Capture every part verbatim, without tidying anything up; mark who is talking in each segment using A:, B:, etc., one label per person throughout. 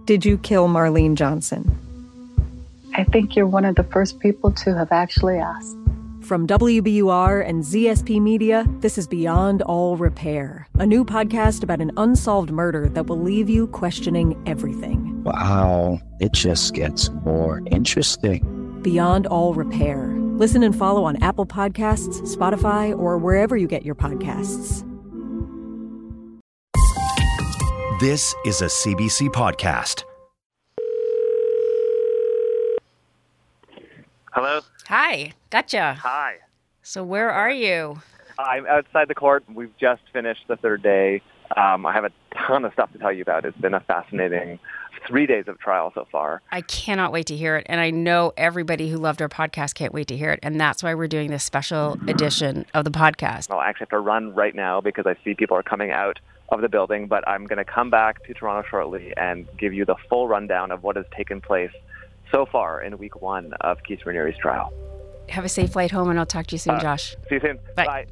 A: Did you kill Marlene Johnson?
B: I think you're one of the first people to have actually asked.
A: From W B U R and Z S P Media, this is Beyond All Repair, a new podcast about an unsolved murder that will leave you questioning everything.
C: Wow, it just gets more interesting.
A: Beyond All Repair. Listen and follow on Apple Podcasts, Spotify, or wherever you get your podcasts.
D: This is a C B C podcast.
E: Hello?
F: Hi, gotcha.
E: Hi.
F: So where are you?
E: I'm outside the court. We've just finished the third day. Um, I have a ton of stuff to tell you about. It's been a fascinating three days of trial so far.
F: I cannot wait to hear it. And I know everybody who loved our podcast can't wait to hear it. And that's why we're doing this special edition of the podcast.
E: I'll actually have to run right now because I see people are coming out of the building. But I'm going to come back to Toronto shortly and give you the full rundown of what has taken place so far in week one of Keith Raniere's trial.
F: Have a safe flight home, and I'll talk to you soon,
E: uh,
F: Josh.
E: See you soon.
F: Bye.
E: Bye.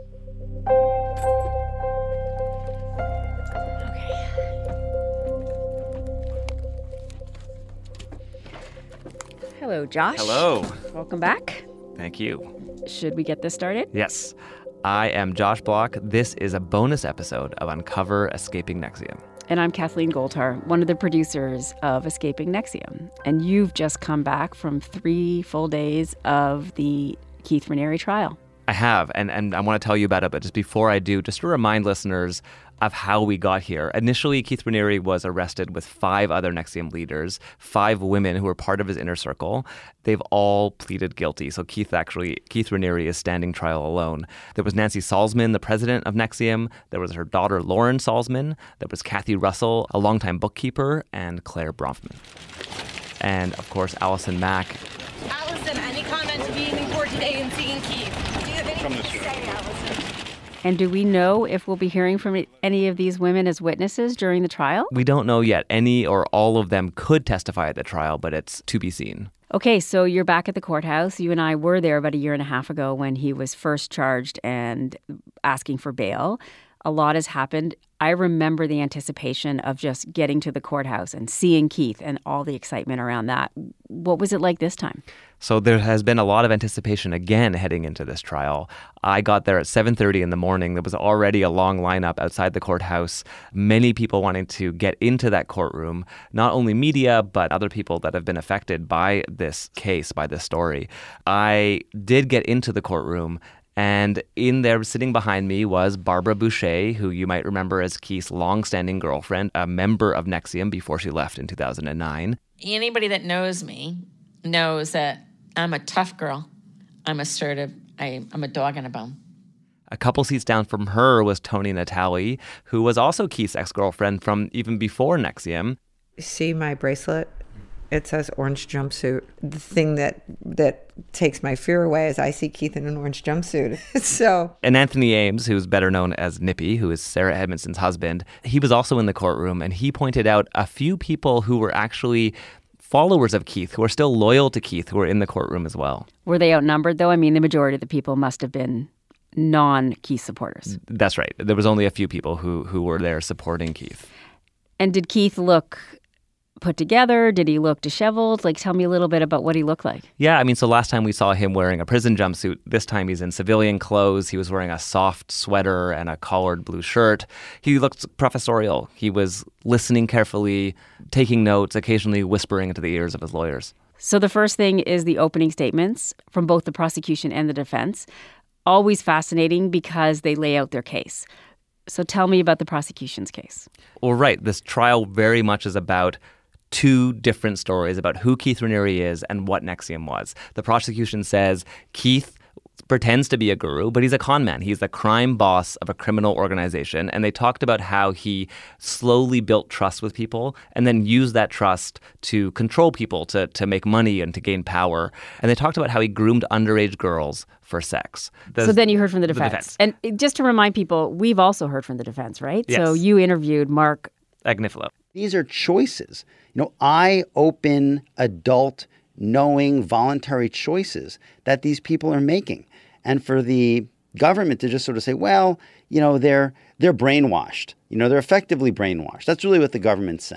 F: Hello, Josh.
G: Hello.
F: Welcome back.
G: Thank you.
F: Should we get this started?
G: Yes. I am Josh Block. This is a bonus episode of Uncover Escaping NXIVM.
F: And I'm Kathleen Goldhar, one of the producers of Escaping NXIVM. And you've just come back from three full days of the Keith Raniere trial.
G: I have, and, and I want to tell you about it, but just before I do, just to remind listeners of how we got here. Initially, Keith Raniere was arrested with five other NXIVM leaders, five women who were part of his inner circle. They've all pleaded guilty. So Keith actually, Keith Raniere is standing trial alone. There was Nancy Salzman, the president of NXIVM. There was her daughter, Lauren Salzman. There was Kathy Russell, a longtime bookkeeper, and Claire Bronfman. And, of course, Allison Mack.
H: Allison, any comment to being in court today and seeing Keith? Do you have anything to say, Allison?
F: And do we know if we'll be hearing from any of these women as witnesses during the trial?
G: We don't know yet. Any or all of them could testify at the trial, but it's to be seen.
F: Okay, so you're back at the courthouse. You and I were there about a year and a half ago when he was first charged and asking for bail. A lot has happened. I remember the anticipation of just getting to the courthouse and seeing Keith and all the excitement around that. What was it like this time?
G: So there has been a lot of anticipation again heading into this trial. I got there at seven thirty in the morning. There was already a long lineup outside the courthouse. Many people wanting to get into that courtroom, not only media, but other people that have been affected by this case, by this story. I did get into the courtroom. And in there, sitting behind me, was Barbara Boucher, who you might remember as Keith's longstanding girlfriend, a member of NXIVM before she left in two thousand nine.
I: Anybody that knows me knows that I'm a tough girl. I'm assertive. I, I'm a dog and a bone.
G: A couple seats down from her was Toni Natale, who was also Keith's ex-girlfriend from even before NXIVM.
J: See my bracelet? It says orange jumpsuit. The thing that that takes my fear away is I see Keith in an orange jumpsuit. So,
G: and Anthony Ames, who's better known as Nippy, who is Sarah Edmondson's husband, he was also in the courtroom, and he pointed out a few people who were actually followers of Keith, who are still loyal to Keith, who were in the courtroom as well.
F: Were they outnumbered, though? I mean, the majority of the people must have been non-Keith supporters.
G: That's right. There was only a few people who who were there supporting Keith.
F: And did Keith look put together? Did he look disheveled? Like, tell me a little bit about what he looked like.
G: Yeah, I mean, so last time we saw him wearing a prison jumpsuit. This time he's in civilian clothes. He was wearing a soft sweater and a collared blue shirt. He looked professorial. He was listening carefully, taking notes, occasionally whispering into the ears of his lawyers.
F: So the first thing is the opening statements from both the prosecution and the defense. Always fascinating because they lay out their case. So tell me about the prosecution's case.
G: Well, right. This trial very much is about two different stories about who Keith Raniere is and what NXIVM was. The prosecution says Keith pretends to be a guru, but he's a con man. He's the crime boss of a criminal organization. And they talked about how he slowly built trust with people and then used that trust to control people, to, to make money and to gain power. And they talked about how he groomed underage girls for sex.
F: The, so then you heard from the defense.
G: the defense.
F: And just to remind people, we've also heard from the defense, right?
G: Yes.
F: So you interviewed Mark
G: Agnifilo.
C: These are choices. You know, I open adult, knowing, voluntary choices that these people are making. And for the government to just sort of say, well, you know, they're they're brainwashed. You know, they're effectively brainwashed. That's really what the government's saying.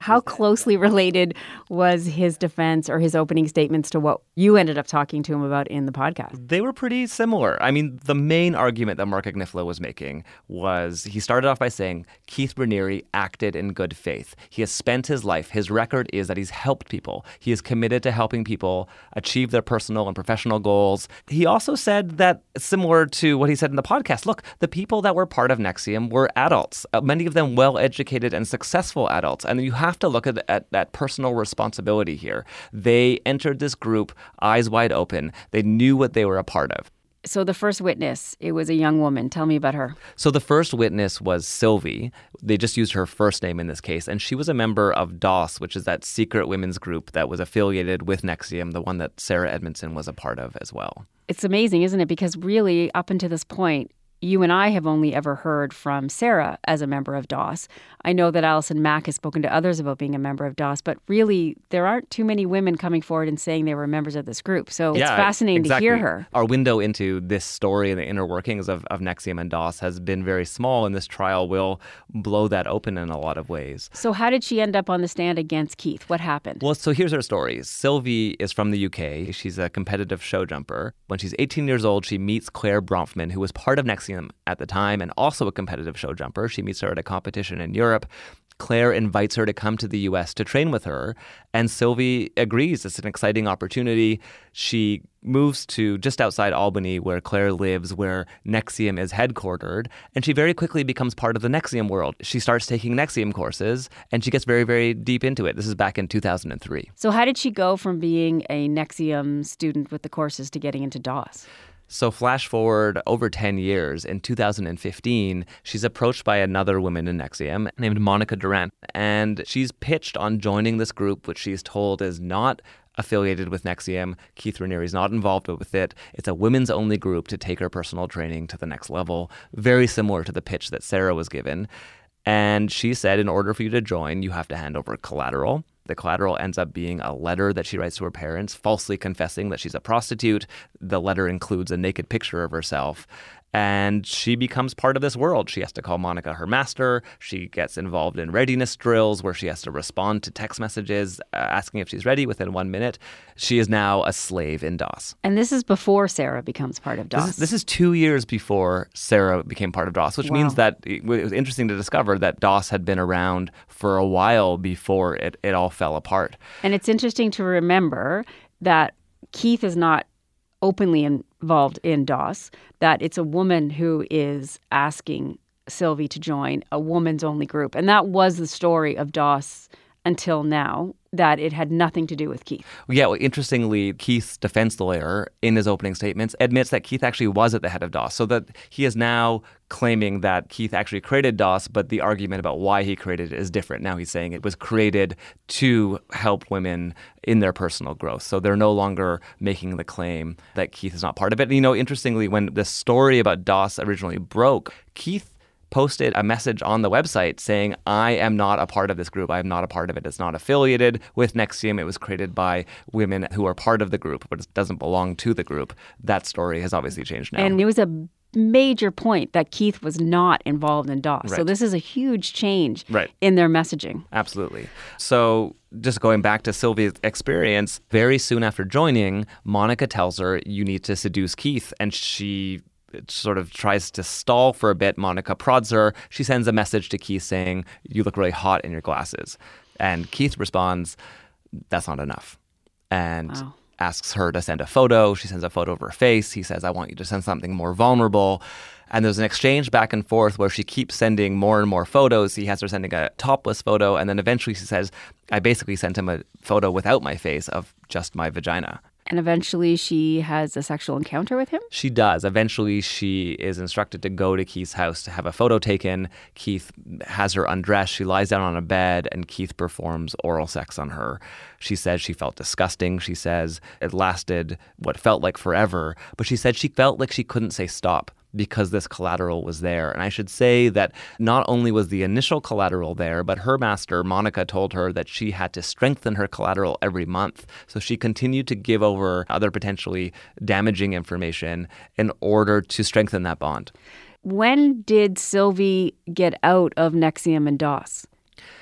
F: How closely related was his defense or his opening statements to what you ended up talking to him about in the podcast?
G: They were pretty similar. I mean, the main argument that Mark Agnifilo was making was he started off by saying Keith Raniere acted in good faith. He has spent his life, his record is that he's helped people. He is committed to helping people achieve their personal and professional goals. He also said that, similar to what he said in the podcast, look, the people that were part of NXIVM were adults, uh, many of them well-educated and successful adults. And you have to look at, at that personal responsibility here. They entered this group eyes wide open. They knew what they were a part of.
F: So the first witness, it was a young woman. Tell me about her.
G: So the first witness was Sylvie. They just used her first name in this case. And she was a member of D O S, which is that secret women's group that was affiliated with NXIVM, the one that Sarah Edmondson was a part of as well.
F: It's amazing, isn't it? Because really, up until this point, you and I have only ever heard from Sarah as a member of D O S. I know that Alison Mack has spoken to others about being a member of D O S, but really there aren't too many women coming forward and saying they were members of this group. So it's
G: yeah,
F: fascinating
G: exactly.
F: to hear her.
G: Our window into this story and the inner workings of, of NXIVM and D O S has been very small, and this trial will blow that open in a lot of ways.
F: So how did she end up on the stand against Keith? What happened?
G: Well, so here's her story. Sylvie is from the U K. She's a competitive show jumper. When she's eighteen years old, she meets Claire Bronfman, who was part of NXIVM at the time and also a competitive show jumper. She meets her at a competition in Europe. Claire invites her to come to the U S to train with her, and Sylvie agrees. It's an exciting opportunity. She moves to just outside Albany, where Claire lives, where NXIVM is headquartered, and she very quickly becomes part of the NXIVM world. She starts taking NXIVM courses, and she gets very, very deep into it. This is back in two thousand three.
F: So how did she go from being a NXIVM student with the courses to getting into D O S?
G: So flash forward over ten years, in two thousand fifteen, she's approached by another woman in NXIVM named Monica Durant, and she's pitched on joining this group, which she's told is not affiliated with NXIVM. Keith Raniere is not involved with it. It's a women's-only group to take her personal training to the next level, very similar to the pitch that Sarah was given. And she said, in order for you to join, you have to hand over collateral. The collateral ends up being a letter that she writes to her parents, falsely confessing that she's a prostitute. The letter includes a naked picture of herself. And she becomes part of this world. She has to call Monica her master. She gets involved in readiness drills where she has to respond to text messages uh, asking if she's ready within one minute. She is now a slave in D O S.
F: And this is before Sarah becomes part of D O S.
G: This is, this is two years before Sarah became part of D O S, which
F: Wow.
G: means that it was interesting to discover that D O S had been around for a while before it, it all fell apart.
F: And it's interesting to remember that Keith is not openly involved in D O S, that it's a woman who is asking Sylvie to join a woman's only group. And that was the story of D O S until now, that it had nothing to do with Keith.
G: Yeah, well, interestingly, Keith's defense lawyer, in his opening statements, admits that Keith actually was at the head of D O S, so that he is now claiming that Keith actually created D O S, but the argument about why he created it is different. Now he's saying it was created to help women in their personal growth. So they're no longer making the claim that Keith is not part of it. And, you know, interestingly, when the story about D O S originally broke, Keith posted a message on the website saying, I am not a part of this group. I am not a part of it. It's not affiliated with NXIVM. It was created by women who are part of the group, but it doesn't belong to the group. That story has obviously changed now.
F: And it was a major point that Keith was not involved in D O S.
G: Right.
F: So this is a huge change
G: Right.
F: in their messaging.
G: Absolutely. So just going back to Sylvia's experience, very soon after joining, Monica tells her, you need to seduce Keith. And she sort of tries to stall for a bit. Monica prods her. She sends a message to Keith saying, you look really hot in your glasses. And Keith responds, that's not enough. And
F: Wow.
G: asks her to send a photo. She sends a photo of her face. He says, I want you to send something more vulnerable. And there's an exchange back and forth where she keeps sending more and more photos. He has her sending a topless photo. And then eventually she says, I basically sent him a photo without my face of just my vagina.
F: And eventually she has a sexual encounter with him?
G: She does. Eventually, she is instructed to go to Keith's house to have a photo taken. Keith has her undressed. She lies down on a bed, and Keith performs oral sex on her. She says she felt disgusting. She says it lasted what felt like forever. But she said she felt like she couldn't say stop because this collateral was there. And I should say that not only was the initial collateral there, but her master, Monica, told her that she had to strengthen her collateral every month. So she continued to give over other potentially damaging information in order to strengthen that bond.
F: When did Sylvie get out of NXIVM and D O S?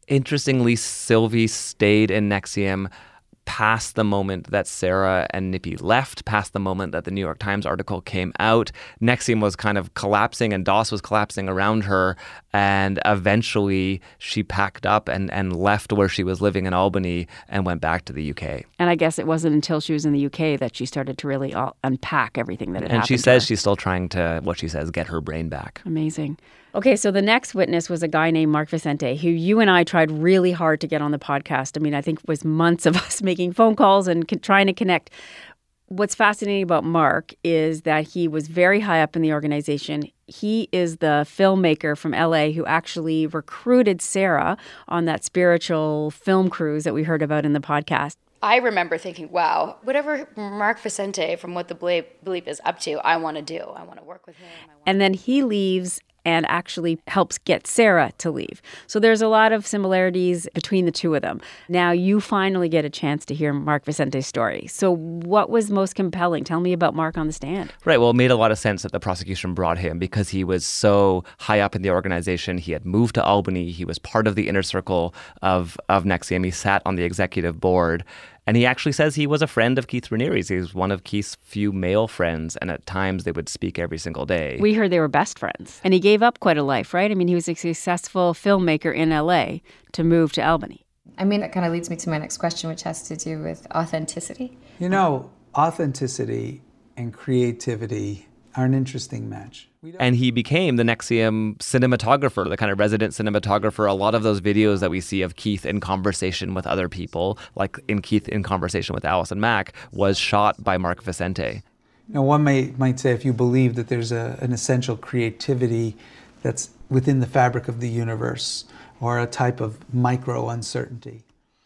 G: Interestingly, Sylvie stayed in NXIVM past the moment that Sarah and Nippy left, past the moment that the New York Times article came out. NXIVM was kind of collapsing and DOS was collapsing around her. And eventually she packed up and, and left where she was living in Albany and went back to the U K.
F: And I guess it wasn't until she was in the U K that she started to really all unpack everything that had
G: and
F: happened.
G: And she
F: to
G: says
F: her.
G: she's still trying to, what she says, get her brain back.
F: Amazing. Okay, so the next witness was a guy named Mark Vicente, who you and I tried really hard to get on the podcast. I mean, I think it was months of us making phone calls and co- trying to connect. What's fascinating about Mark is that he was very high up in the organization. He is the filmmaker from L A who actually recruited Sarah on that spiritual film cruise that we heard about in the podcast.
K: I remember thinking, wow, whatever Mark Vicente from What the Bleep is up to, I want to do. I want to work with him.
F: And then he leaves and actually helps get Sarah to leave. So there's a lot of similarities between the two of them. Now you finally get a chance to hear Mark Vicente's story. So what was most compelling? Tell me about Mark on the stand.
G: Right. Well, it made a lot of sense that the prosecution brought him because he was so high up in the organization. He had moved to Albany. He was part of the inner circle of, of NXIVM. He sat on the executive board. And he actually says he was a friend of Keith Raniere's. He was one of Keith's few male friends, and at times they would speak every single day.
F: We heard they were best friends. And he gave up quite a life, right? I mean, he was a successful filmmaker in L A to move to Albany.
L: I mean, that kind of leads me to my next question, which has to do with authenticity.
M: You know, authenticity and creativity are an interesting match.
G: And he became the NXIVM cinematographer, the kind of resident cinematographer. A lot of those videos that we see of Keith in conversation with other people, like in Keith in conversation with Allison Mack, was shot by Mark Vicente.
M: You know, one may, might say if you believe that there's a, an essential creativity that's within the fabric of the universe or a type of micro uncertainty.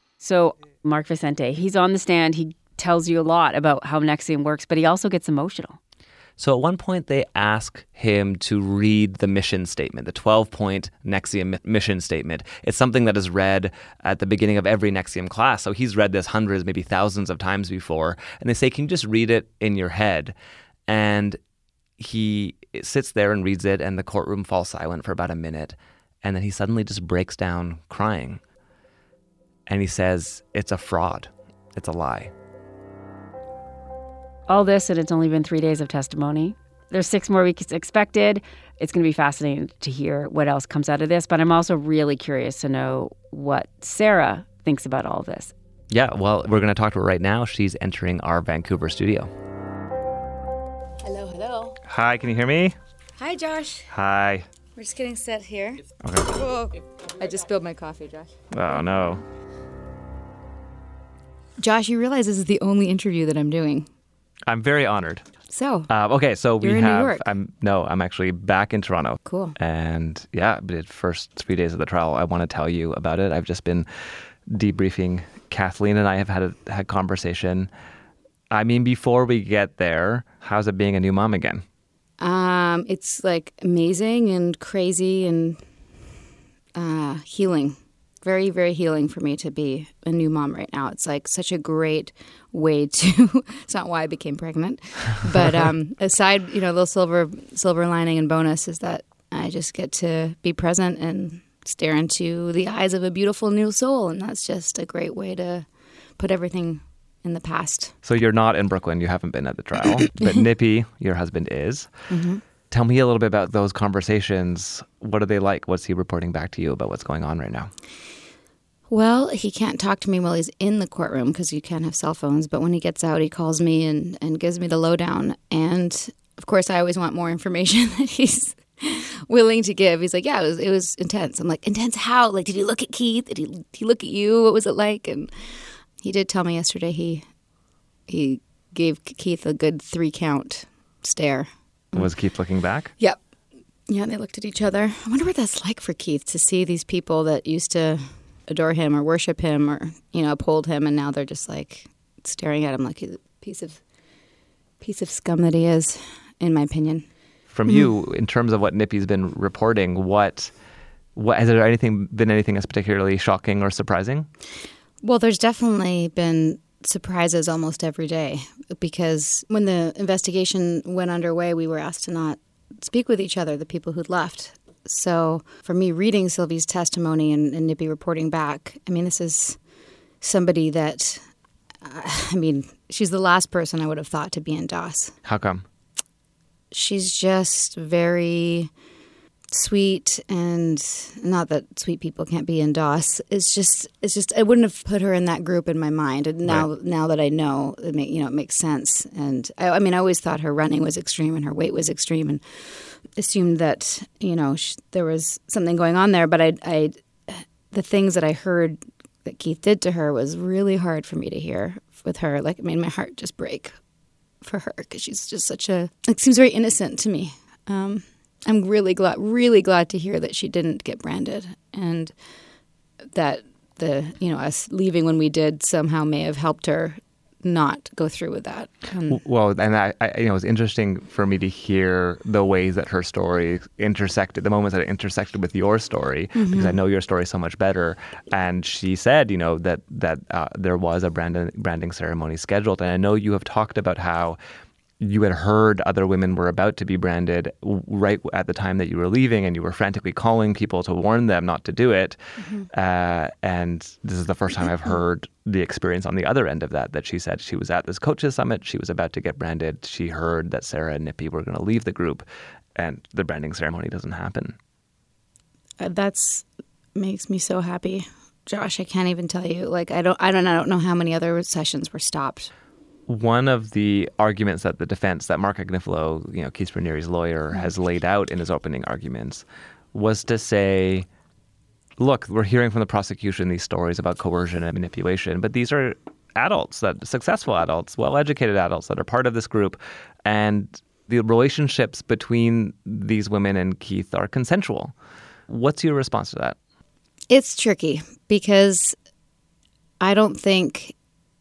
F: So Mark Vicente, he's on the stand. He tells you a lot about how NXIVM works, but he also gets emotional.
G: So at one point, they ask him to read the mission statement, the twelve-point NXIVM mission statement. It's something that is read at the beginning of every NXIVM class. So he's read this hundreds, maybe thousands of times before. And they say, can you just read it in your head? And he sits there and reads it, and the courtroom falls silent for about a minute. And then he suddenly just breaks down crying. And he says, it's a fraud. It's a lie.
F: All this, and it's only been three days of testimony. There's six more weeks expected. It's going to be fascinating to hear what else comes out of this. But I'm also really curious to know what Sarah thinks about all of this.
G: Yeah, well, we're going to talk to her right now. She's entering our Vancouver studio.
N: Hello, hello.
G: Hi, can you hear me?
N: Hi, Josh.
G: Hi.
N: We're just getting set here.
G: Okay.
N: Whoa. I just spilled my coffee, Josh.
G: Oh, no.
N: Josh, you realize this is the only interview that I'm doing.
G: I'm very honored.
N: So,
G: uh, okay, so we
N: you're in
G: have.
N: New York.
G: I'm no, I'm actually back in Toronto.
N: Cool.
G: And yeah, the first three days of the trial, I want to tell you about it. I've just been debriefing. Kathleen and I have had a had conversation. I mean, before we get there, how's it being a new mom again?
N: Um, it's like amazing and crazy and uh, healing. Very, very healing for me to be a new mom right now. It's like such a great way to, it's not why I became pregnant, but um, aside, you know, a little silver, silver lining and bonus is that I just get to be present and stare into the eyes of a beautiful new soul. And that's just a great way to put everything in the past.
G: So you're not in Brooklyn. You haven't been at the trial, but Nippy, your husband, is.
N: Mm-hmm.
G: Tell me a little bit about those conversations. What are they like? What's he reporting back to you about what's going on right now?
N: Well, he can't talk to me while he's in the courtroom because you can't have cell phones. But when he gets out, he calls me and, and gives me the lowdown. And, of course, I always want more information that he's willing to give. He's like, yeah, it was, it was intense. I'm like, intense how? Like, did he look at Keith? Did he, did he look at you? What was it like? And he did tell me yesterday he he gave Keith a good three-count stare.
G: Was Keith looking back?
N: Yep. Yeah, they looked at each other. I wonder what that's like for Keith to see these people that used to adore him or worship him or, you know, uphold him, and now they're just like staring at him like he's a piece of piece of scum that he is, in my opinion.
G: From mm-hmm. you, in terms of what Nippy's been reporting, what what has there anything been anything that's particularly shocking or surprising?
N: Well, there's definitely been surprises almost every day, because when the investigation went underway, we were asked to not speak with each other, the people who'd left. So for me, reading Sylvie's testimony and, and Nippy reporting back, I mean, this is somebody that, uh, I mean, she's the last person I would have thought to be in D O S.
G: How come?
N: She's just very sweet, and not that sweet people can't be in D O S. It's just, it's just, I wouldn't have put her in that group in my mind. And now, right. now that I know, it make, you know, it makes sense. And I, I mean, I always thought her running was extreme and her weight was extreme, and assumed that, you know, sh- there was something going on there. But I, I, the things that I heard that Keith did to her was really hard for me to hear with her. Like, it made my heart just break for her, because she's just such a, like, seems very innocent to me. Um, I'm really glad, really glad to hear that she didn't get branded, and that the, you know, us leaving when we did somehow may have helped her not go through with that. Um,
G: well, and I, I, you know, it was interesting for me to hear the ways that her story intersected, the moments that it intersected with your story, mm-hmm. because I know your story so much better. And she said, you know, that that uh, there was a branding branding ceremony scheduled, and I know you have talked about how you had heard other women were about to be branded right at the time that you were leaving, and you were frantically calling people to warn them not to do it. Mm-hmm. Uh, and this is the first time I've heard the experience on the other end of that, that she said she was at this coaches summit, she was about to get branded, she heard that Sarah and Nippy were going to leave the group, and the branding ceremony doesn't happen.
N: Uh, that's makes me so happy. Josh, I can't even tell you. Like, I don't, I don't, I don't know how many other sessions were stopped.
G: One of the arguments that the defense, that Mark Agnifilo, you know, Keith Raniere's lawyer, has laid out in his opening arguments was to say, look, we're hearing from the prosecution these stories about coercion and manipulation, but these are adults, that successful adults, well-educated adults that are part of this group, and the relationships between these women and Keith are consensual. What's your response to that?
N: It's tricky, because I don't think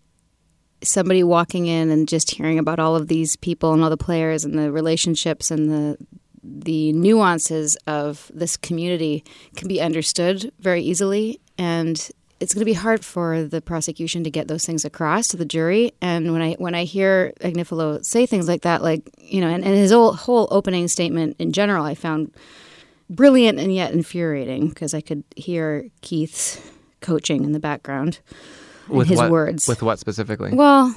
N: somebody walking in and just hearing about all of these people and all the players and the relationships and the the nuances of this community can be understood very easily. And it's going to be hard for the prosecution to get those things across to the jury. And when I when I hear Agnifilo say things like that, like, you know, and, and his whole, whole opening statement in general, I found brilliant and yet infuriating, because I could hear Keith's coaching in the background.
G: With
N: his
G: what,
N: words.
G: With what specifically?
N: Well,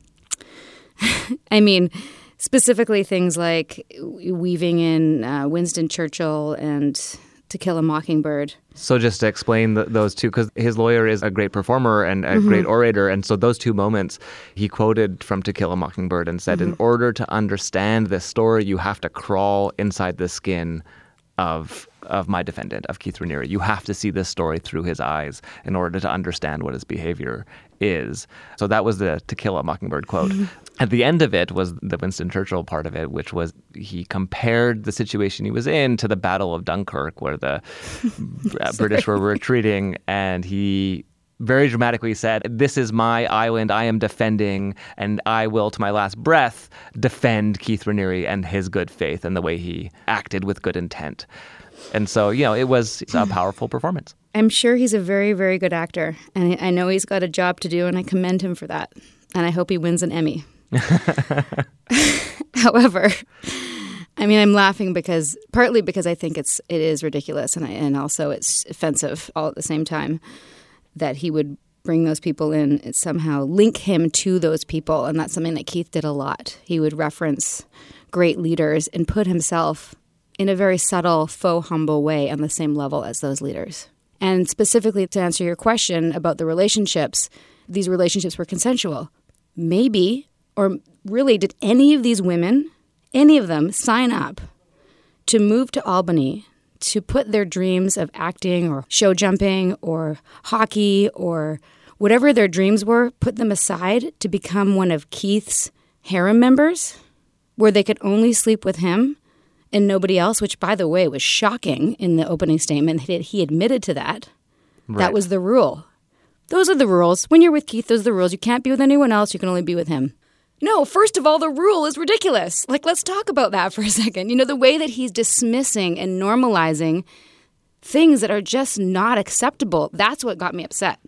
N: I mean, specifically things like weaving in uh, Winston Churchill and To Kill a Mockingbird.
G: So just to explain the, those two, because his lawyer is a great performer and a mm-hmm. great orator, and so those two moments he quoted from To Kill a Mockingbird and said, mm-hmm. in order to understand this story, you have to crawl inside the skin of of my defendant, of Keith Raniere. You have to see this story through his eyes in order to understand what his behavior is. So that was the To Kill a Mockingbird quote. Mm-hmm. At the end of it was the Winston Churchill part of it, which was he compared the situation he was in to the Battle of Dunkirk, where the British were retreating, and he very dramatically said, this is my island, I am defending, and I will, to my last breath, defend Keith Raniere and his good faith and the way he acted with good intent. And so, you know, it was a powerful performance.
N: I'm sure he's a very, very good actor, and I know he's got a job to do, and I commend him for that. And I hope he wins an Emmy. However, I mean, I'm laughing because partly because I think it's it is ridiculous, and I, and also it's offensive all at the same time, that he would bring those people in and somehow link him to those people. And that's something that Keith did a lot. He would reference great leaders and put himself in a very subtle, faux humble way on the same level as those leaders. And specifically to answer your question about the relationships, these relationships were consensual. Maybe, or really, did any of these women, any of them, sign up to move to Albany to put their dreams of acting or show jumping or hockey or whatever their dreams were, put them aside to become one of Keith's harem members, where they could only sleep with him and nobody else, which, by the way, was shocking in the opening statement. He admitted to that. Right. That was the rule. Those are the rules. When you're with Keith, those are the rules. You can't be with anyone else. You can only be with him. No, first of all, the rule is ridiculous. Like, let's talk about that for a second. You know, the way that he's dismissing and normalizing things that are just not acceptable, that's what got me upset.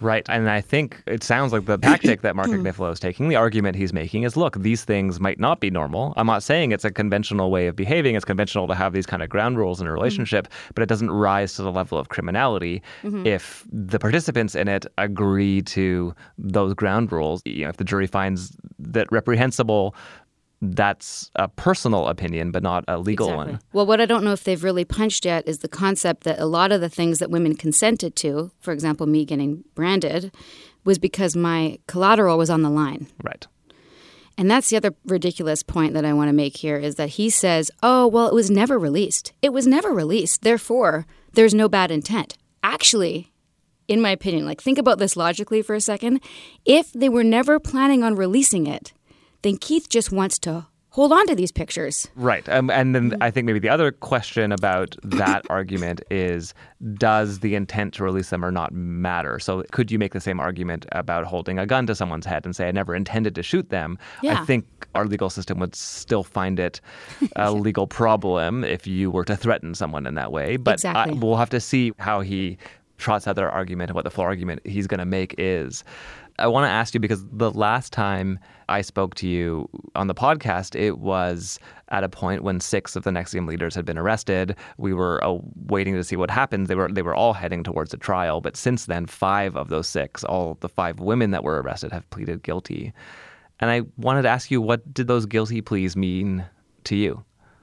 G: Right. And I think it sounds like the tactic that Mark Agnifilo is taking, the argument he's making is, look, these things might not be normal. I'm not saying it's a conventional way of behaving. It's conventional to have these kind of ground rules in a relationship, mm-hmm. but it doesn't rise to the level of criminality mm-hmm. if the participants in it agree to those ground rules. You know, if the jury finds that reprehensible, that's a personal opinion, but not a legal
N: exactly.
G: one.
N: Well, what I don't know if they've really punched yet is the concept that a lot of the things that women consented to, for example, me getting branded, was because my collateral was on the line.
G: Right.
N: And that's the other ridiculous point that I want to make here is that he says, oh, well, it was never released. It was never released. Therefore, there's no bad intent. Actually, in my opinion, like think about this logically for a second. If they were never planning on releasing it, then Keith just wants to hold on to these pictures.
G: Right. Um, and then I think maybe the other question about that argument is, does the intent to release them or not matter? So could you make the same argument about holding a gun to someone's head and say, I never intended to shoot them?
N: Yeah.
G: I think our legal system would still find it a legal problem if you were to threaten someone in that way. But
N: exactly.
G: I, we'll have to see how he trots out their argument and what the full argument he's going to make is. I want to ask you, because the last time I spoke to you on the podcast, it was at a point when six of the N X I V M leaders had been arrested. We were uh, waiting to see what happened. They were they were all heading towards a trial. But since then, five of those six, all the five women that were arrested, have pleaded guilty. And I wanted to ask you, what did those guilty pleas mean to you?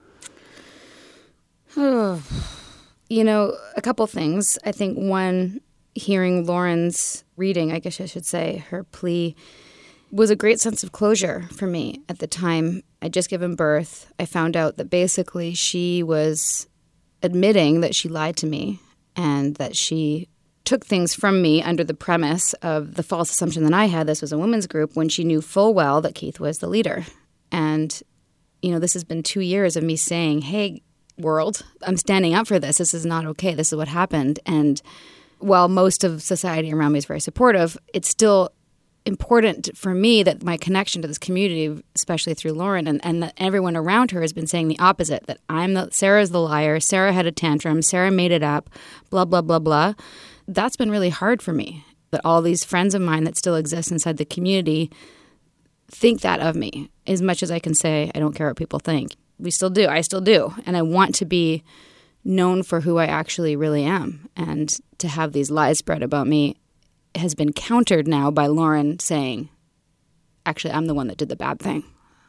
N: You know, a couple things. I think one, hearing Lauren's reading, I guess I should say, her plea, was a great sense of closure for me at the time. I'd just given birth. I found out that basically she was admitting that she lied to me and that she took things from me under the premise of the false assumption that I had this was a women's group when she knew full well that Keith was the leader. And, you know, this has been two years of me saying, hey, world, I'm standing up for this. This is not okay. This is what happened. And while most of society around me is very supportive, it's still important for me that my connection to this community, especially through Lauren, and, and that everyone around her has been saying the opposite, that I'm the, Sarah's the liar, Sarah had a tantrum, Sarah made it up, blah, blah, blah, blah. That's been really hard for me, that all these friends of mine that still exist inside the community think that of me. As much as I can say, I don't care what people think. We still do. I still do. And I want to be known for who I actually really am. And to have these lies spread about me has been countered now by Lauren saying, actually, I'm the one that did the bad thing.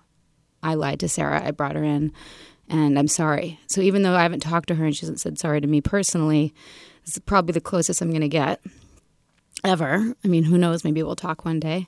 N: I lied to Sarah. I brought her in, and I'm sorry. So even though I haven't talked to her and she hasn't said sorry to me personally, this is probably the closest I'm going to get ever. I mean, who knows? Maybe we'll talk one day.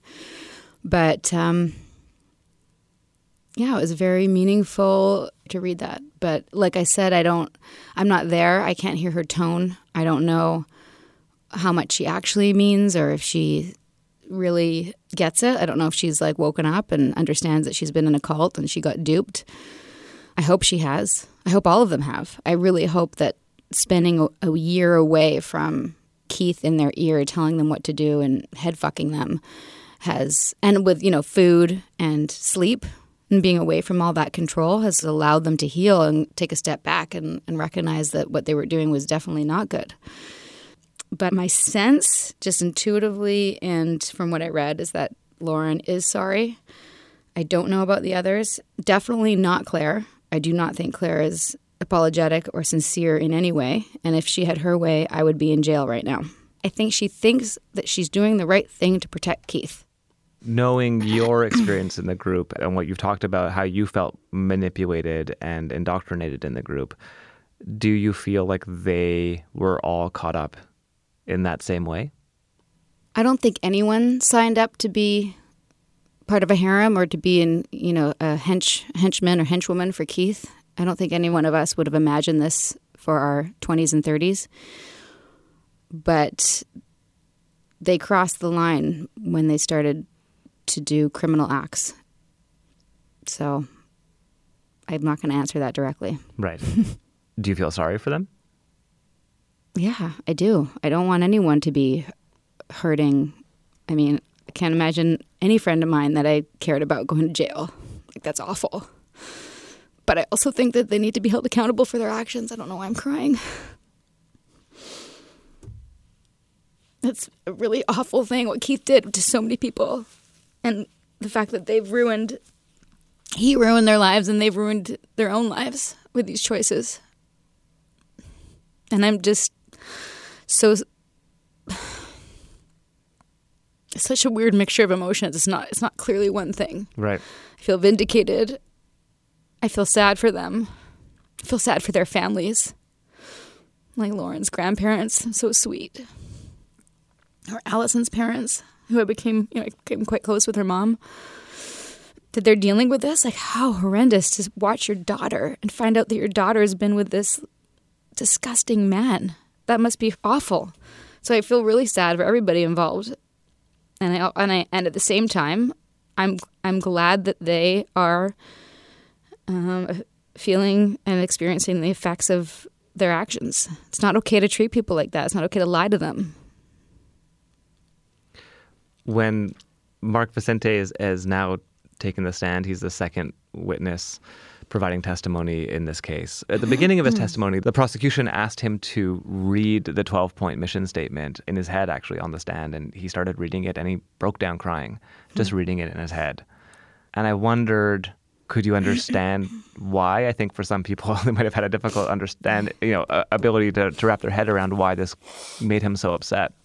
N: But um, yeah, it was very meaningful to read that. But like I said, I don't, I'm not there. I can't hear her tone. I don't know how much she actually means or if she really gets it. I don't know if she's like woken up and understands that she's been in a cult and she got duped. I hope she has. I hope all of them have. I really hope that spending a, a year away from Keith in their ear telling them what to do and head fucking them has, and with, you know, food and sleep and being away from all that control has allowed them to heal and take a step back and, and recognize that what they were doing was definitely not good. But my sense, just intuitively and from what I read, is that Lauren is sorry. I don't know about the others. Definitely not Claire. I do not think Claire is apologetic or sincere in any way. And if she had her way, I would be in jail right now. I think she thinks that she's doing the right thing to protect Keith.
G: Knowing your experience in the group and what you've talked about, how you felt manipulated and indoctrinated in the group, do you feel like they were all caught up in that same way?
N: I don't think anyone signed up to be part of a harem or to be in, you know, a hench henchman or henchwoman for Keith. I don't think any one of us would have imagined this for our twenties and thirties. But they crossed the line when they started to do criminal acts. So I'm not going to answer that directly.
G: Right. Do you feel sorry for them?
N: Yeah, I do. I don't want anyone to be hurting. I mean, I can't imagine any friend of mine that I cared about going to jail. Like, that's awful. But I also think that they need to be held accountable for their actions. I don't know why I'm crying. It's a really awful thing what Keith did to so many people. And the fact that they've ruined, he ruined their lives and they've ruined their own lives with these choices. And I'm just so, such a weird mixture of emotions. It's not, it's not clearly one thing.
G: Right.
N: I feel vindicated. I feel sad for them. I feel sad for their families. Like Lauren's grandparents, so sweet. Or Allison's parents, who I became, you know, I became quite close with her mom. That they're dealing with this, like how horrendous to watch your daughter and find out that your daughter has been with this disgusting man. That must be awful. So I feel really sad for everybody involved, and I and I and at the same time, I'm I'm glad that they are um, feeling and experiencing the effects of their actions. It's not okay to treat people like that. It's not okay to lie to them.
G: When Mark Vicente is, is now taken the stand, he's the second witness providing testimony in this case. At the beginning of his testimony, the prosecution asked him to read the twelve-point mission statement in his head, actually, on the stand, and he started reading it, and he broke down crying, just reading it in his head. And I wondered, could you understand why? I think for some people, they might have had a difficult understand, you know, uh, ability to, to wrap their head around why this made him so upset.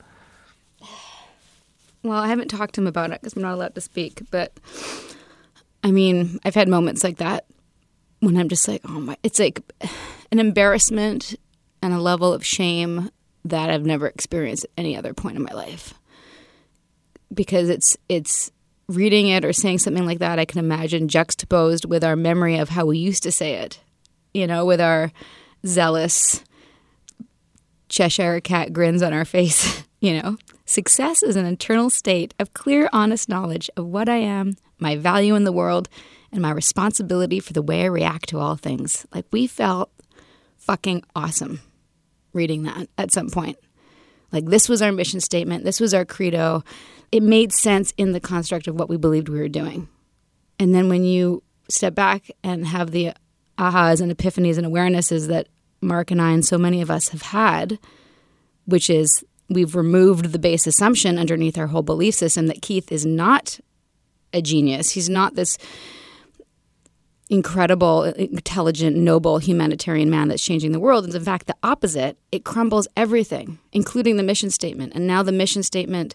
N: Well, I haven't talked to him about it because I'm not allowed to speak. But, I mean, I've had moments like that when I'm just like, oh my, it's like an embarrassment and a level of shame that I've never experienced at any other point in my life. Because it's it's reading it or saying something like that, I can imagine juxtaposed with our memory of how we used to say it, you know, with our zealous Cheshire cat grins on our face, you know. Success is an internal state of clear, honest knowledge of what I am, my value in the world, and my responsibility for the way I react to all things. Like, we felt fucking awesome reading that at some point. Like, this was our mission statement. This was our credo. It made sense in the construct of what we believed we were doing. And then when you step back and have the ahas and epiphanies and awarenesses that Mark and I and so many of us have had, which is we've removed the base assumption underneath our whole belief system that Keith is not a genius. He's not this incredible, intelligent, noble humanitarian man that's changing the world. It's in fact the opposite. It crumbles everything, including the mission statement. And now the mission statement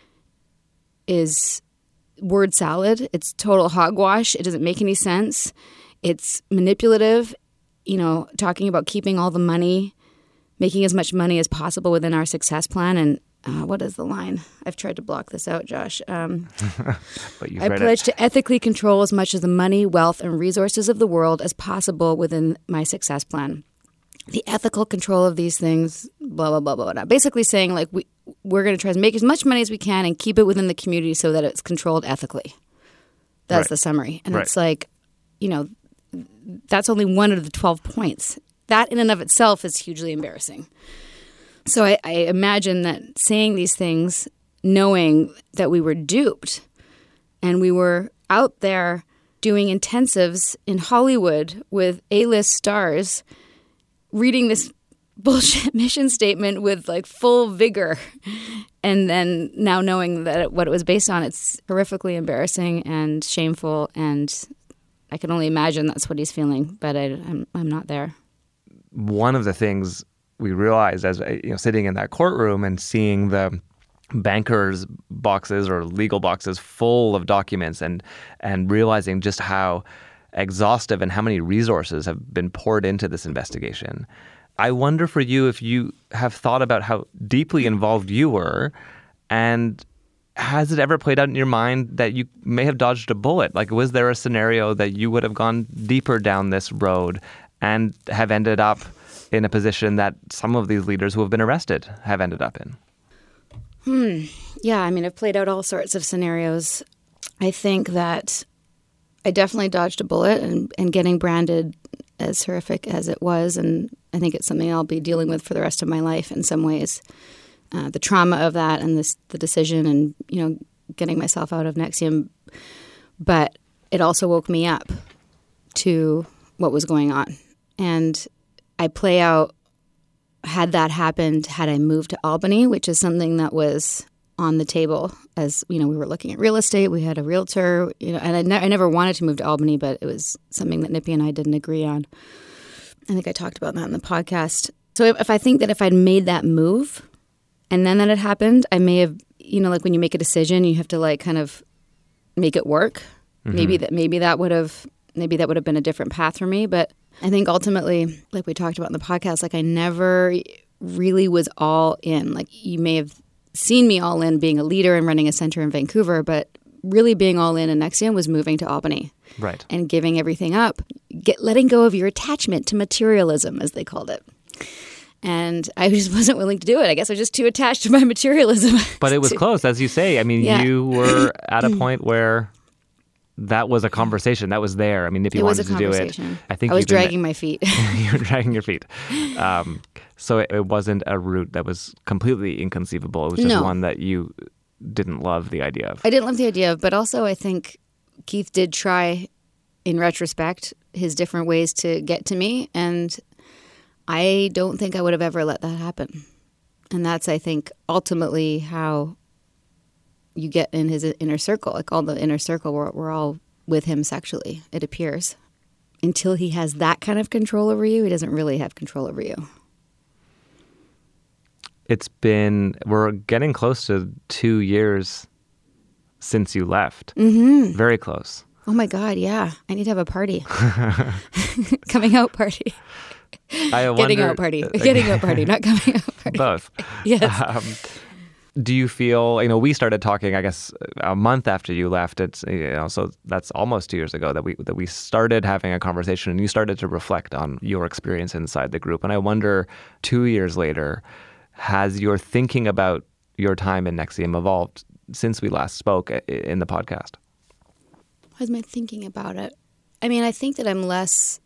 N: is word salad. It's total hogwash. It doesn't make any sense. It's manipulative, you know, talking about keeping all the money, making as much money as possible within our success plan. And uh, what is the line? I've tried to block this out, Josh. Um,
G: but you've
N: I
G: read
N: pledge
G: it.
N: to ethically control as much of the money, wealth, and resources of the world as possible within my success plan. The ethical control of these things, blah, blah, blah, blah, blah. Basically saying, like, we, we're going to try to make as much money as we can and keep it within the community so that it's controlled ethically. That's
O: Right.
N: the summary. And
O: Right.
N: it's like, you know, that's only one of the twelve points. That in and of itself is hugely embarrassing. So I, I imagine that saying these things, knowing that we were duped and we were out there doing intensives in Hollywood with A-list stars, reading this bullshit mission statement with like full vigor, and then now knowing that it, what it was based on, it's horrifically embarrassing and shameful, and I can only imagine that's what he's feeling, but I, I'm, I'm not there.
G: One of the things we realized as, you know, sitting in that courtroom and seeing the bankers' boxes or legal boxes full of documents, and and realizing just how exhaustive and how many resources have been poured into this investigation. I wonder for you if you have thought about how deeply involved you were, and has it ever played out in your mind that you may have dodged a bullet? Like, was there a scenario that you would have gone deeper down this road and have ended up in a position that some of these leaders who have been arrested have ended up in?
N: Hmm. Yeah, I mean, I've played out all sorts of scenarios. I think that I definitely dodged a bullet, and, and getting branded as horrific as it was, and I think it's something I'll be dealing with for the rest of my life in some ways. Uh, the trauma of that and this, the decision and, you know, getting myself out of N X I V M. But it also woke me up to what was going on. And I play out had that happened, had I moved to Albany, which is something that was on the table as, you know, we were looking at real estate. We had a realtor, you know, and I, ne- I never wanted to move to Albany, but it was something that Nippy and I didn't agree on. I think I talked about that in the podcast. So if, if I think that if I'd made that move and then that had happened, I may have, you know, like when you make a decision, you have to like kind of make it work. Mm-hmm. Maybe that maybe that would have maybe that would have been a different path for me. But I think ultimately, like we talked about in the podcast, like I never really was all in. Like you may have seen me all in being a leader and running a center in Vancouver, but really being all in in N X I V M was moving to Albany.
G: Right.
N: And giving everything up, get letting go of your attachment to materialism, as they called it. And I just wasn't willing to do it. I guess I was just too attached to my materialism.
G: But it was close, as you say. I mean,
N: Yeah.
G: you were at a point where that was a conversation. That was there. I mean, if you
N: It was
G: wanted
N: a
G: to do it,
N: conversation.
G: I think
N: I was
G: you've been-
N: dragging my feet.
G: you were dragging your feet. Um, so it, it wasn't a route that was completely inconceivable. It was just
N: No.
G: one that you didn't love the idea of.
N: I didn't love the idea of, but also I think Keith did try, in retrospect, his different ways to get to me, and I don't think I would have ever let that happen. And that's, I think, ultimately how you get in his inner circle. Like all the inner circle, we're, we're all with him sexually, it appears. Until he has that kind of control over you, he doesn't really have control over you.
G: It's been, we're getting close to two years since you left.
N: Mm-hmm.
G: Very close.
N: Oh my God, yeah. I need to have a party. Coming out party.
G: I
N: Getting
G: wonder-
N: out party. Getting out party, not coming out party.
G: Both.
N: Yes.
G: Um, do you feel, you know, we started talking, I guess, a month after you left. It's, you know, so that's almost two years ago that we that we started having a conversation, and you started to reflect on your experience inside the group. And I wonder, two years later, has your thinking about your time in N X I V M evolved since we last spoke i- in the podcast?
N: How's my thinking about it? I mean, I think that I'm less.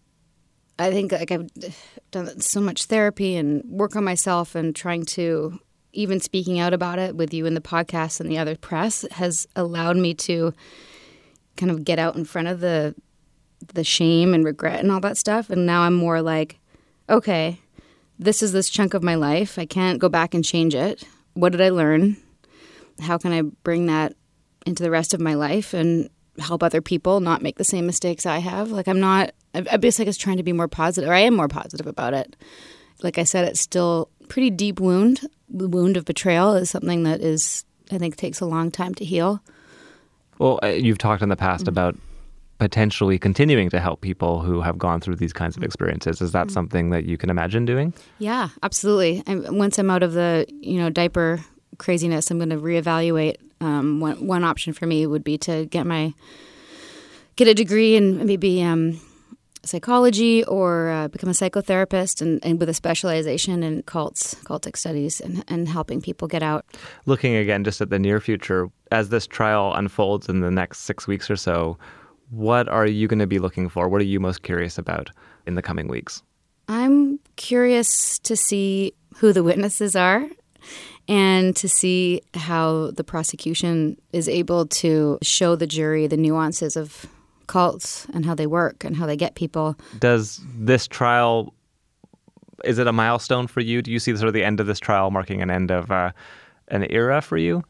N: I think like I've done so much therapy and work on myself, and trying to even speaking out about it with you in the podcast and the other press has allowed me to kind of get out in front of the the shame and regret and all that stuff. And now I'm more like, okay, this is this chunk of my life. I can't go back and change it. What did I learn? How can I bring that into the rest of my life and help other people not make the same mistakes I have? Like I'm not, I I basically was trying to be more positive, or I am more positive about it. Like I said, it's still a pretty deep wound. The wound of betrayal is something that is, I think, takes a long time to heal.
G: Well, uh, you've talked in the past
N: Mm-hmm.
G: about potentially continuing to help people who have gone through these kinds of experiences. Is that
N: Mm-hmm.
G: something that you can imagine doing?
N: Yeah, absolutely. I, once I'm out of the, you know, diaper craziness, I'm going to reevaluate. Um, one, one option for me would be to get my, get a degree in maybe um, psychology, or uh, become a psychotherapist, and, and with a specialization in cults, cultic studies, and, and helping people get out.
G: Looking again just at the near future, as this trial unfolds in the next six weeks or so, what are you going to be looking for? What are you most curious about in the coming weeks?
N: I'm curious to see who the witnesses are, and to see how the prosecution is able to show the jury the nuances of cults and how they work and how they get people.
G: Does this trial, is it a milestone for you? Do you see sort of the end of this trial marking an end of uh, an era for you?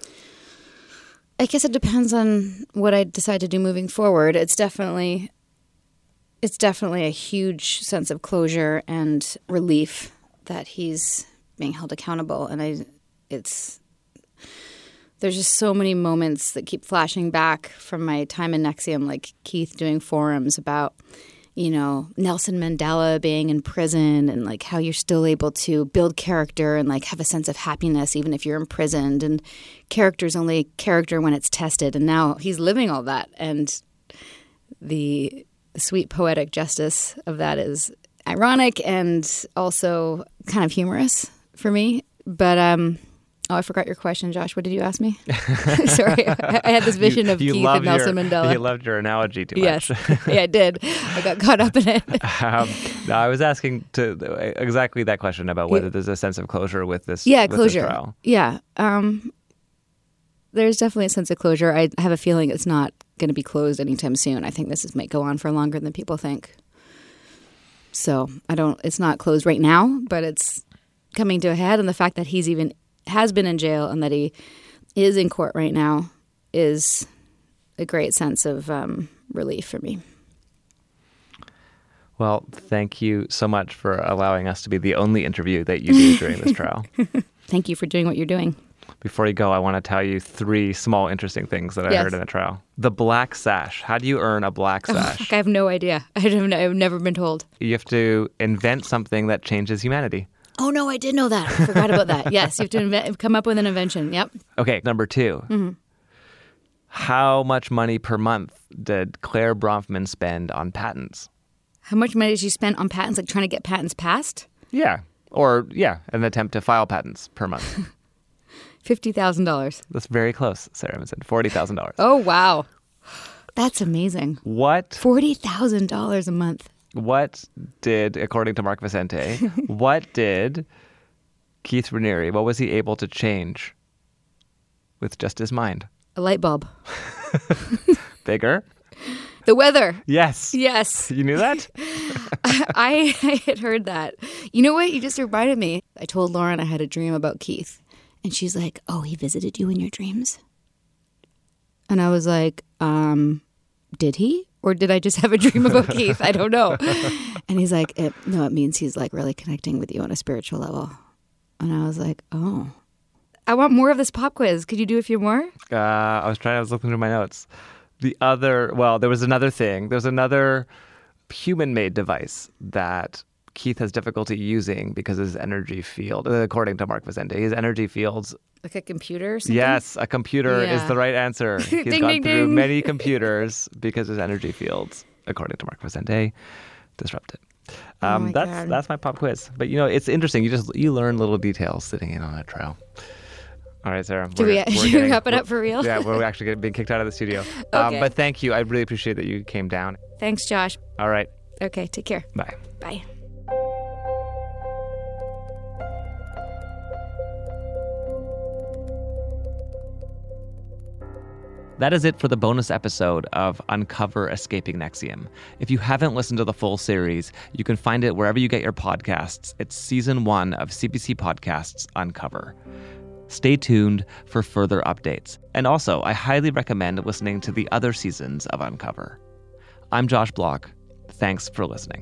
N: I guess it depends on what I decide to do moving forward. It's definitely, it's definitely a huge sense of closure and relief that he's being held accountable. And I, it's, there's just so many moments that keep flashing back from my time in N X I V M, like Keith doing forums about, you know, Nelson Mandela being in prison, and like how you're still able to build character and like have a sense of happiness even if you're imprisoned, and character's only character when it's tested. And now he's living all that, and the sweet poetic justice of that is ironic and also kind of humorous for me. But um oh, I forgot your question, Josh. What did you ask me? Sorry, I, I had this vision
G: you,
N: of
G: you
N: Keith
G: loved
N: and Nelson
G: your,
N: Mandela.
G: You loved your analogy too
N: Yes,
G: much.
N: yeah, I did. I got caught up in it.
G: um, no, I was asking to exactly that question about whether there's a sense of closure with this.
N: Yeah,
G: with
N: closure.
G: This trial.
N: Yeah, um, there's definitely a sense of closure. I have a feeling it's not going to be closed anytime soon. I think this is, might go on for longer than people think. So I don't, it's not closed right now, but it's coming to a head. And the fact that he's even has been in jail and that he is in court right now is a great sense of um, relief for me.
G: Well, thank you so much for allowing us to be the only interview that you do during this trial.
N: Thank you for doing what you're doing.
G: Before you go, I want to tell you three small interesting things that I
N: Yes.
G: heard in the trial. The black sash. How do you earn a black
N: Oh,
G: sash?
N: fuck, I have no idea. I have I've never been told.
G: You have to invent something that changes humanity.
N: Oh, no, I did know that. I forgot about that. Yes, you have to invent, come up with an invention. Yep.
G: Okay, number two.
N: hmm
G: How much money per month did Claire Bronfman spend on patents?
N: How much money did you spend on patents, like trying to get patents passed?
G: Yeah. Or, yeah, an attempt to file patents per month.
N: fifty thousand dollars.
G: That's very close, Sarah Emerson. forty thousand dollars.
N: Oh, wow. That's amazing.
G: What?
N: forty thousand dollars a month.
G: What did, according to Mark Vicente, what did Keith Raniere, what was he able to change with just his mind?
N: A light bulb.
G: Bigger?
N: The weather.
G: Yes.
N: Yes.
G: You knew that?
N: I, I had heard that. You know what? You just reminded me. I told Lauren I had a dream about Keith. And she's like, oh, he visited you in your dreams? And I was like, um, did he? Or did I just have a dream about Keith? I don't know. And he's like, it, no, it means he's like really connecting with you on a spiritual level. And I was like, oh. I want more of this pop quiz. Could you do a few more?
G: Uh, I was trying, I was looking through my notes. The other, well, there was another thing. There's another human-made device that Keith has difficulty using because his energy field, according to Mark Vicente, his energy fields.
N: Like a computer or something?
G: Yes, a computer
N: Yeah.
G: is the right answer. He's
N: Ding,
G: gone
N: ding,
G: through
N: ding.
G: many computers because his energy fields, according to Mark Vicente, disrupted.
N: Oh
G: Um,
N: my
G: that's
N: God.
G: that's my pop quiz. But you know, it's interesting. You just you learn little details sitting in on a trial. All right, Sarah.
N: Do
G: we're-
N: we-
G: we're
N: should we
G: getting-
N: wrap it up
G: we're-
N: for real?
G: Yeah, we're actually getting, being kicked out of the studio. Um,
N: Okay.
G: but thank you. I really appreciate that you came down.
N: Thanks, Josh.
G: All right.
N: Okay, take care.
G: Bye.
N: Bye.
G: That is it for the bonus episode of Uncover Escaping N X I V M. If you haven't listened to the full series, you can find it wherever you get your podcasts. It's season one of C B C Podcasts Uncover. Stay tuned for further updates. And also, I highly recommend listening to the other seasons of Uncover. I'm Josh Block. Thanks for listening.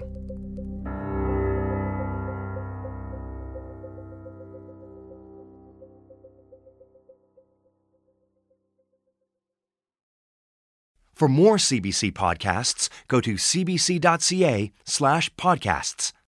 D: For more C B C podcasts, go to cbc.ca slash podcasts.